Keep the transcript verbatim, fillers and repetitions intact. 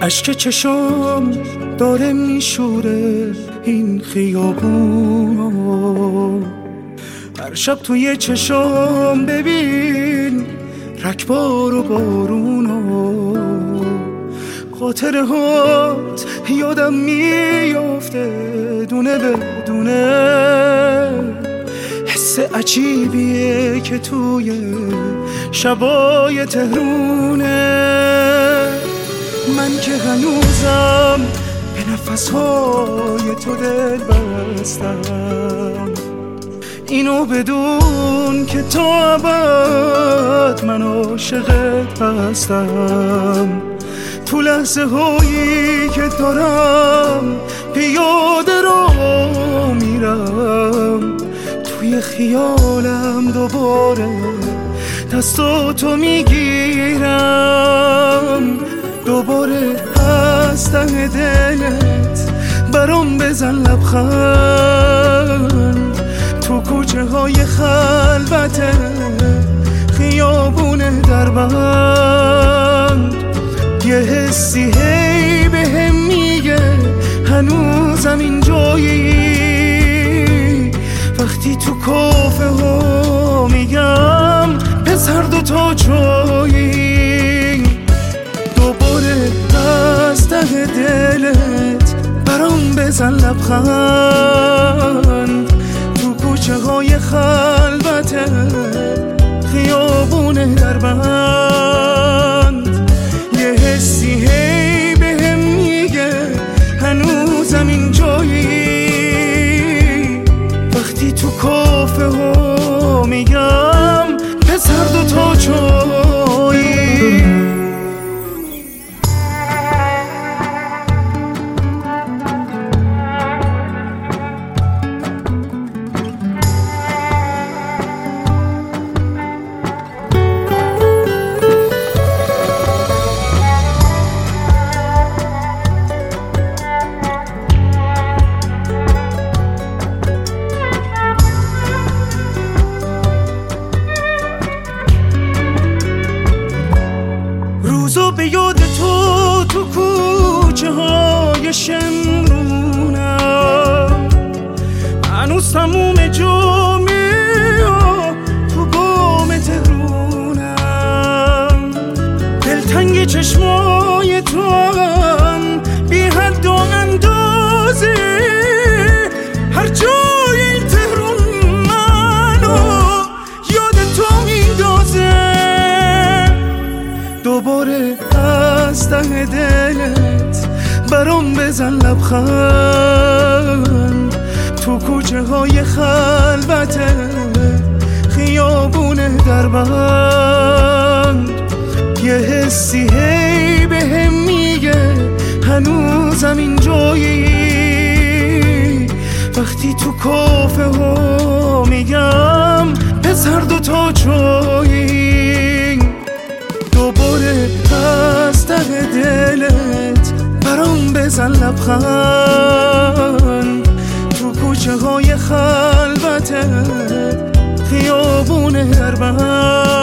اشک چشم داره میشوره این خیابون، هر شب توی چشم ببین رکبار و بارونو، خاطره هات یادم میافته دونه به دونه، حس عجیبیه که توی شبای تهرونه، من که هنوزم به نفسهای تو دل بستم، اینو بدون که تا ابد من عاشقت هستم، تو لحظه هایی که دارم پیاده رو میرم، توی خیالم دوباره دستاتو میگیرم، دوباره از ته دلت برام بزن لبخند، تو کوچه های خلوت خیابون دربند، یه حسی هی به هم میگه هنوزم اینجایی، وقتی تو کافه ها میگم پسر دوتا جایی، دوباره از ته دلت برام بزن لبخند، تو کوچه های خلوت خیابون دربند، یه حسی هی به هم میگه هنوزم اینجایی، وقتی تو کافه ها میگم پسر دوتا جایی. روزو به یاد تو تو کوچه های شمرونم، هنوز تموم جمعه تو بام تهرونم، دلتنگ چشمای تو هم بی حد و اندازه، هر جای این تهرون منو یاد تو میندازه، دوباره از ته دلت برام بزن لبخند، تو کوچه های خلوت خیابون دربند، یه حسی هی به هم میگه هنوزم اینجایی، وقتی تو کافه ها میگم پسر دوتا جایی، دوباره از ته دلت برام بزن لبخند، تو کوچه های خلوت خیابون دربند.